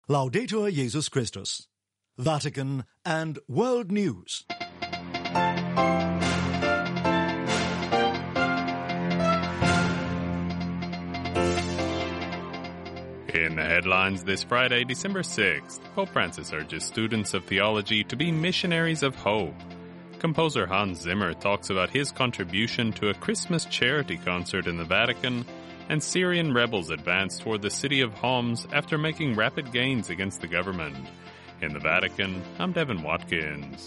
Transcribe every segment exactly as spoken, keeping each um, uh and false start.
Laudetur Jesus Christus. Vatican and World News. In the headlines this Friday, December sixth, Pope Francis urges students of theology to be missionaries of hope. Composer Hans Zimmer talks about his contribution to a Christmas charity concert in the Vatican, and Syrian rebels advance toward the city of Homs after making rapid gains against the government. In the Vatican, I'm Devin Watkins.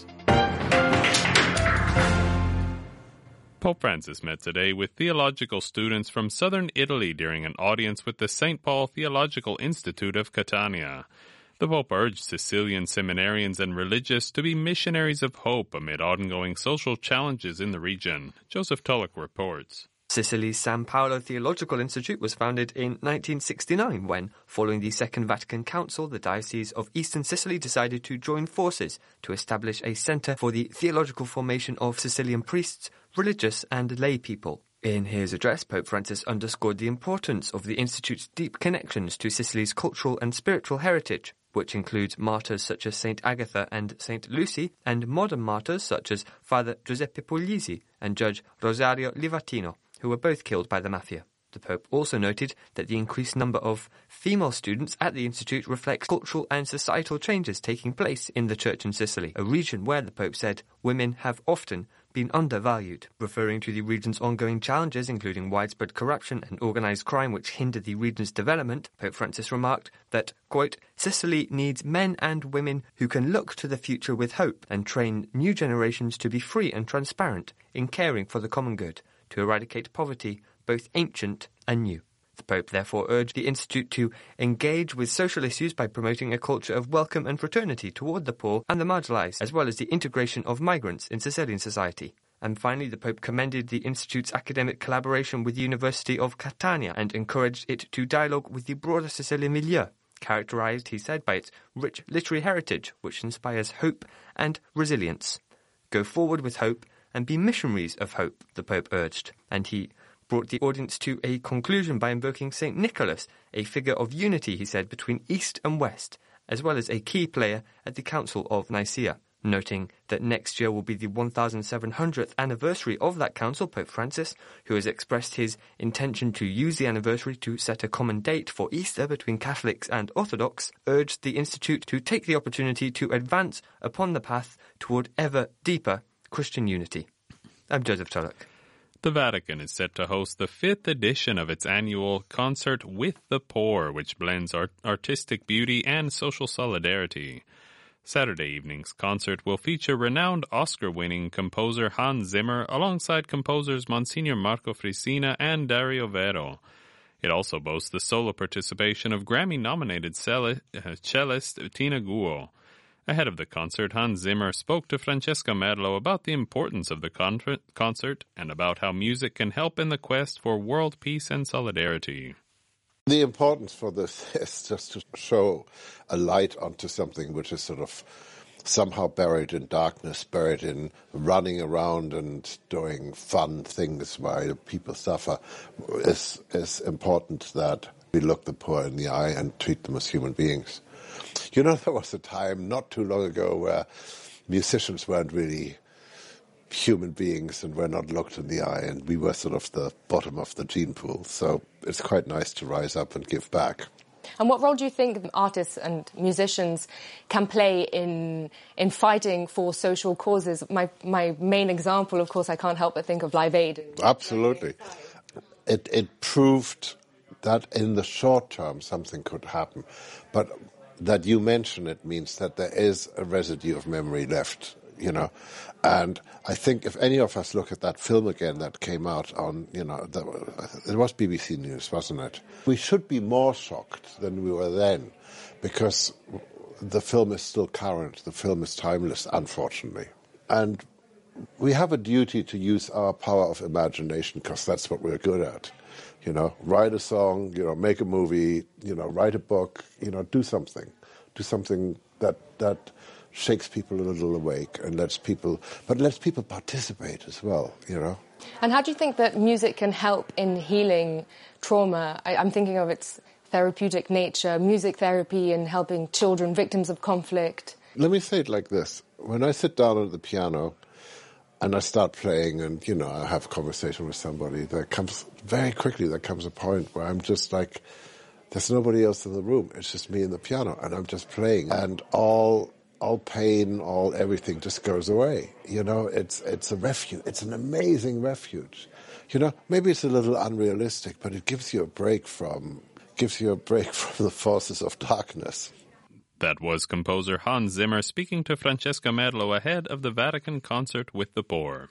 Pope Francis met today with theological students from southern Italy during an audience with the Saint Paul Theological Institute of Catania. The Pope urged Sicilian seminarians and religious to be missionaries of hope amid ongoing social challenges in the region. Joseph Tulloch reports. Sicily's San Paolo Theological Institute was founded in nineteen sixty-nine when, following the Second Vatican Council, the Diocese of Eastern Sicily decided to join forces to establish a centre for the theological formation of Sicilian priests, religious and lay people. In his address, Pope Francis underscored the importance of the Institute's deep connections to Sicily's cultural and spiritual heritage, which includes martyrs such as Saint Agatha and Saint Lucy, and modern martyrs such as Father Giuseppe Puglisi and Judge Rosario Livatino, who were both killed by the mafia. The Pope also noted that the increased number of female students at the Institute reflects cultural and societal changes taking place in the Church in Sicily, a region where, the Pope said, women have often been undervalued. Referring to the region's ongoing challenges, including widespread corruption and organised crime which hinder the region's development, Pope Francis remarked that, quote, Sicily needs men and women who can look to the future with hope and train new generations to be free and transparent in caring for the common good, to eradicate poverty, both ancient and new. The Pope therefore urged the Institute to engage with social issues by promoting a culture of welcome and fraternity toward the poor and the marginalised, as well as the integration of migrants in Sicilian society. And finally, the Pope commended the Institute's academic collaboration with the University of Catania and encouraged it to dialogue with the broader Sicilian milieu, characterised, he said, by its rich literary heritage, which inspires hope and resilience. Go forward with hope and be missionaries of hope, the Pope urged, and he brought the audience to a conclusion by invoking Saint Nicholas, a figure of unity, he said, between East and West, as well as a key player at the Council of Nicaea. Noting that next year will be the one thousand seven hundredth anniversary of that council, Pope Francis, who has expressed his intention to use the anniversary to set a common date for Easter between Catholics and Orthodox, urged the Institute to take the opportunity to advance upon the path toward ever deeper Christian unity. I'm Joseph Tulloch. The Vatican is set to host the fifth edition of its annual Concert with the Poor, which blends art- artistic beauty and social solidarity. Saturday evening's concert will feature renowned Oscar-winning composer Hans Zimmer alongside composers Monsignor Marco Frisina and Dario Vero. It also boasts the solo participation of Grammy-nominated cellist Tina Guo. Ahead of the concert, Hans Zimmer spoke to Francesca Merlo about the importance of the con- concert and about how music can help in the quest for world peace and solidarity. The importance for this is just to show a light onto something which is sort of somehow buried in darkness, buried in running around and doing fun things while people suffer. It's, it's important that we look the poor in the eye and treat them as human beings. You know, there was a time not too long ago where musicians weren't really human beings and were not looked in the eye, and we were sort of the bottom of the gene pool. So it's quite nice to rise up and give back. And what role do you think artists and musicians can play in in fighting for social causes? My my main example, of course, I can't help but think of Live Aid. Absolutely. It it proved that in the short term something could happen. But that you mention it means that there is a residue of memory left, you know. And I think if any of us look at that film again that came out on, you know, the, it was B B C News, wasn't it? We should be more shocked than we were then, because the film is still current, the film is timeless, unfortunately. And we have a duty to use our power of imagination, because that's what we're good at. You know, write a song, you know, make a movie, you know, write a book, you know, do something. Do something that that shakes people a little awake and lets people, but lets people participate as well, you know. And how do you think that music can help in healing trauma? I, I'm thinking of its therapeutic nature, music therapy and helping children victims of conflict. Let me say it like this. When I sit down at the piano and I start playing and, you know, I have a conversation with somebody, there comes, very quickly, there comes a point where I'm just like, there's nobody else in the room. It's just me and the piano, and I'm just playing. And all all pain, all everything just goes away. You know, it's it's a refuge. It's an amazing refuge. You know, maybe it's a little unrealistic, but it gives you a break from gives you a break from the forces of darkness. That was composer Hans Zimmer speaking to Francesca Merlo ahead of the Vatican concert with the poor.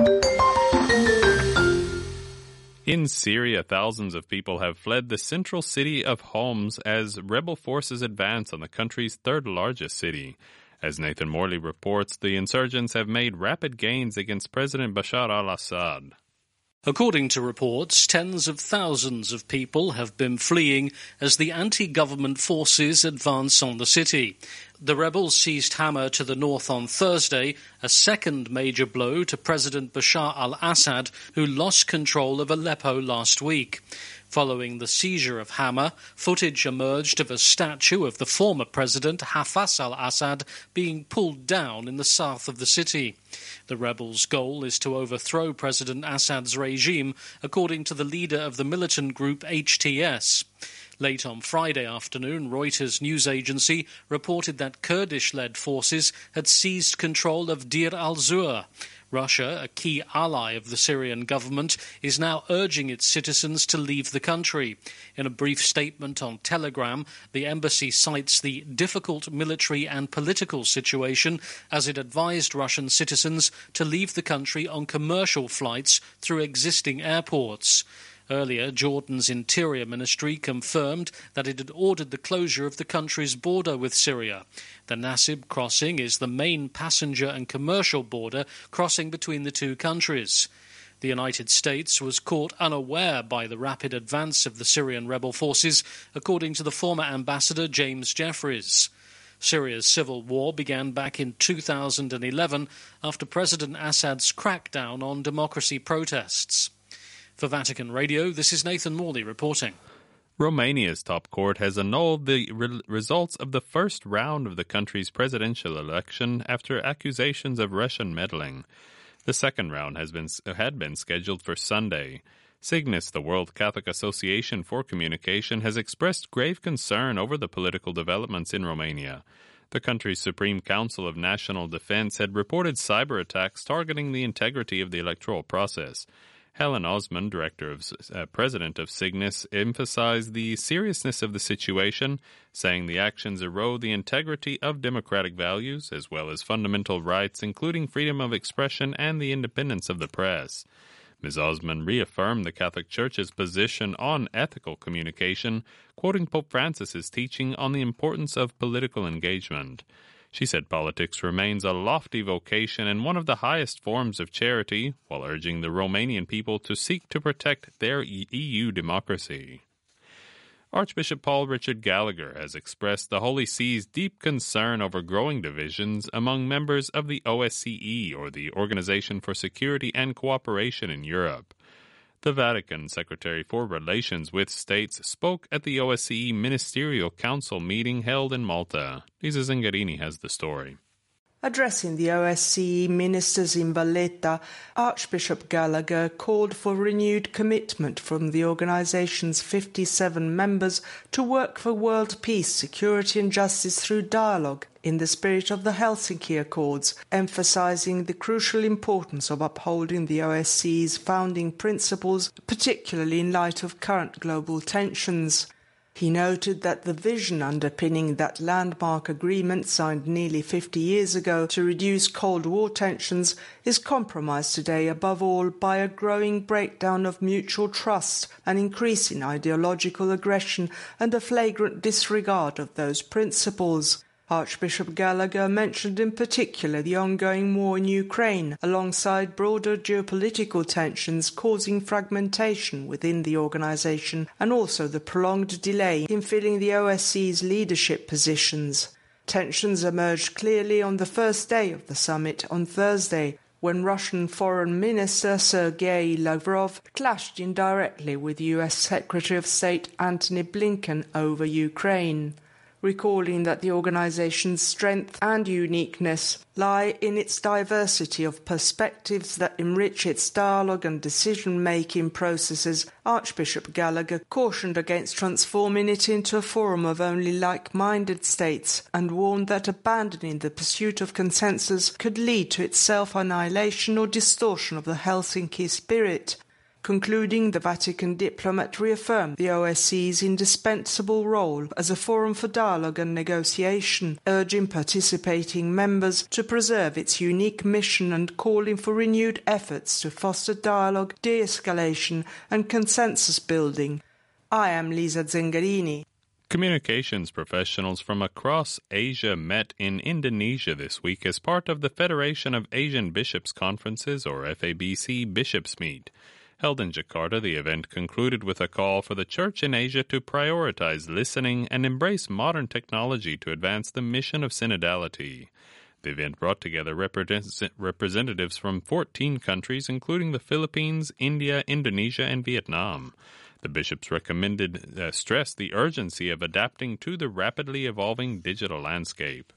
In Syria, thousands of people have fled the central city of Homs as rebel forces advance on the country's third-largest city. As Nathan Morley reports, the insurgents have made rapid gains against President Bashar al-Assad. According to reports, tens of thousands of people have been fleeing as the anti-government forces advance on the city. The rebels seized Hama to the north on Thursday, a second major blow to President Bashar al-Assad, who lost control of Aleppo last week. Following the seizure of Hama, footage emerged of a statue of the former president Hafez al-Assad being pulled down in the south of the city. The rebels' goal is to overthrow President Assad's regime, according to the leader of the militant group H T S. Late on Friday afternoon, Reuters news agency reported that Kurdish-led forces had seized control of Deir al-Zur. Russia, a key ally of the Syrian government, is now urging its citizens to leave the country. In a brief statement on Telegram, the embassy cites the difficult military and political situation as it advised Russian citizens to leave the country on commercial flights through existing airports. Earlier, Jordan's Interior Ministry confirmed that it had ordered the closure of the country's border with Syria. The Nasib crossing is the main passenger and commercial border crossing between the two countries. The United States was caught unaware by the rapid advance of the Syrian rebel forces, according to the former ambassador James Jeffries. Syria's civil war began back in two thousand eleven after President Assad's crackdown on democracy protests. For Vatican Radio, this is Nathan Morley reporting. Romania's top court has annulled the re- results of the first round of the country's presidential election after accusations of Russian meddling. The second round has been had been scheduled for Sunday. Cygnus, the World Catholic Association for Communication, has expressed grave concern over the political developments in Romania. The country's Supreme Council of National Defense had reported cyber attacks targeting the integrity of the electoral process. Helen Osman, director of uh, president of Cygnus, emphasized the seriousness of the situation, saying the actions erode the integrity of democratic values as well as fundamental rights, including freedom of expression and the independence of the press. Miz Osman reaffirmed the Catholic Church's position on ethical communication, quoting Pope Francis's teaching on the importance of political engagement. She said politics remains a lofty vocation and one of the highest forms of charity, while urging the Romanian people to seek to protect their E U democracy. Archbishop Paul Richard Gallagher has expressed the Holy See's deep concern over growing divisions among members of the O S C E, or the Organization for Security and Cooperation in Europe. The Vatican Secretary for Relations with States spoke at the O S C E Ministerial Council meeting held in Malta. Lisa Zingarini has the story. Addressing the O S C E ministers in Valletta, Archbishop Gallagher called for renewed commitment from the organisation's fifty-seven members to work for world peace, security and justice through dialogue in the spirit of the Helsinki Accords, emphasising the crucial importance of upholding the O S C E's founding principles, particularly in light of current global tensions. He noted that the vision underpinning that landmark agreement signed nearly fifty years ago to reduce Cold War tensions is compromised today above all by a growing breakdown of mutual trust, an increase in ideological aggression and a flagrant disregard of those principles. Archbishop Gallagher mentioned in particular the ongoing war in Ukraine, alongside broader geopolitical tensions causing fragmentation within the organisation, and also the prolonged delay in filling the O S C E's leadership positions. Tensions emerged clearly on the first day of the summit on Thursday, when Russian Foreign Minister Sergei Lavrov clashed indirectly with U S Secretary of State Antony Blinken over Ukraine, recalling that the organization's strength and uniqueness lie in its diversity of perspectives that enrich its dialogue and decision-making processes. Archbishop Gallagher cautioned against transforming it into a forum of only like-minded states and warned that abandoning the pursuit of consensus could lead to its self-annihilation or distortion of the Helsinki spirit. Concluding, the Vatican diplomat reaffirmed the O S C E's indispensable role as a forum for dialogue and negotiation, urging participating members to preserve its unique mission and calling for renewed efforts to foster dialogue, de-escalation and consensus building. I am Lisa Zengarini. Communications professionals from across Asia met in Indonesia this week as part of the Federation of Asian Bishops' Conferences, or F A B C, Bishops' Meet. Held in Jakarta, the event concluded with a call for the Church in Asia to prioritize listening and embrace modern technology to advance the mission of synodality. The event brought together represent- representatives from fourteen countries, including the Philippines, India, Indonesia, and Vietnam. The bishops recommended, uh, stressed the urgency of adapting to the rapidly evolving digital landscape.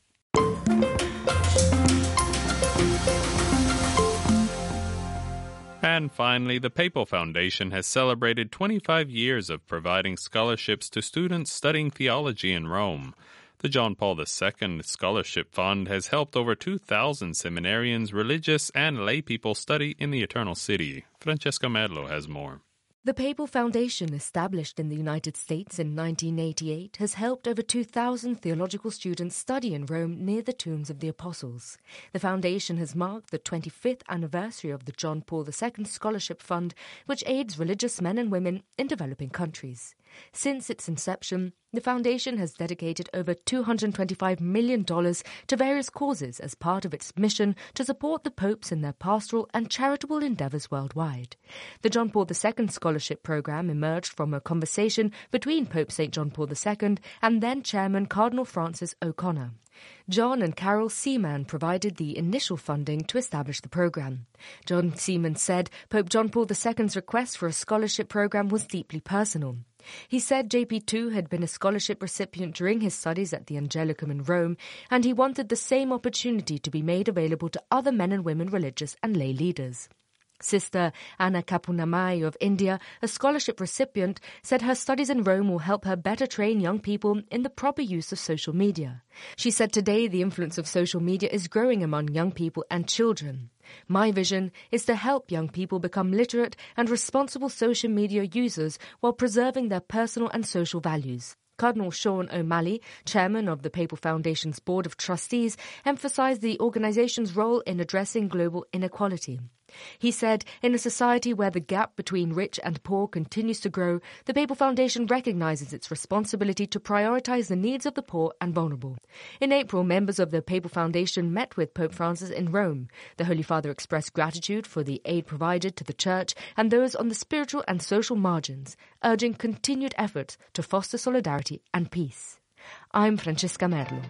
And finally, the Papal Foundation has celebrated twenty-five years of providing scholarships to students studying theology in Rome. The John Paul the Second Scholarship Fund has helped over two thousand seminarians, religious, and laypeople study in the Eternal City. Francesca Merlo has more. The Papal Foundation, established in the United States in nineteen eighty-eight, has helped over two thousand theological students study in Rome near the tombs of the Apostles. The foundation has marked the twenty-fifth anniversary of the John Paul the Second Scholarship Fund, which aids religious men and women in developing countries. Since its inception, the foundation has dedicated over two hundred twenty-five million dollars to various causes as part of its mission to support the popes in their pastoral and charitable endeavors worldwide. The John Paul the Second Scholarship Program emerged from a conversation between Pope Saint John Paul the Second and then Chairman Cardinal Francis O'Connor. John and Carol Seaman provided the initial funding to establish the program. John Seaman said Pope John Paul the Second's request for a scholarship program was deeply personal. He said J P two had been a scholarship recipient during his studies at the Angelicum in Rome, and he wanted the same opportunity to be made available to other men and women religious and lay leaders. Sister Anna Kapunamai of India, a scholarship recipient, said her studies in Rome will help her better train young people in the proper use of social media. She said today the influence of social media is growing among young people and children. My vision is to help young people become literate and responsible social media users while preserving their personal and social values. Cardinal Sean O'Malley, chairman of the Papal Foundation's Board of Trustees, emphasized the organization's role in addressing global inequality. He said, in a society where the gap between rich and poor continues to grow, the Papal Foundation recognizes its responsibility to prioritize the needs of the poor and vulnerable. In April, members of the Papal Foundation met with Pope Francis in Rome. The Holy Father expressed gratitude for the aid provided to the Church and those on the spiritual and social margins, urging continued efforts to foster solidarity and peace. I'm Francesca Merlo.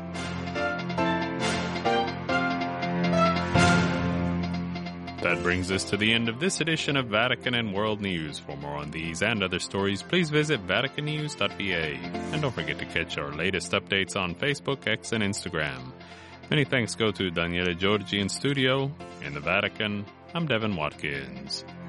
That brings us to the end of this edition of Vatican and World News. For more on these and other stories, please visit vatican news dot v a. And don't forget to catch our latest updates on Facebook, X, and Instagram. Many thanks go to Daniele Giorgi in studio. In the Vatican, I'm Devin Watkins.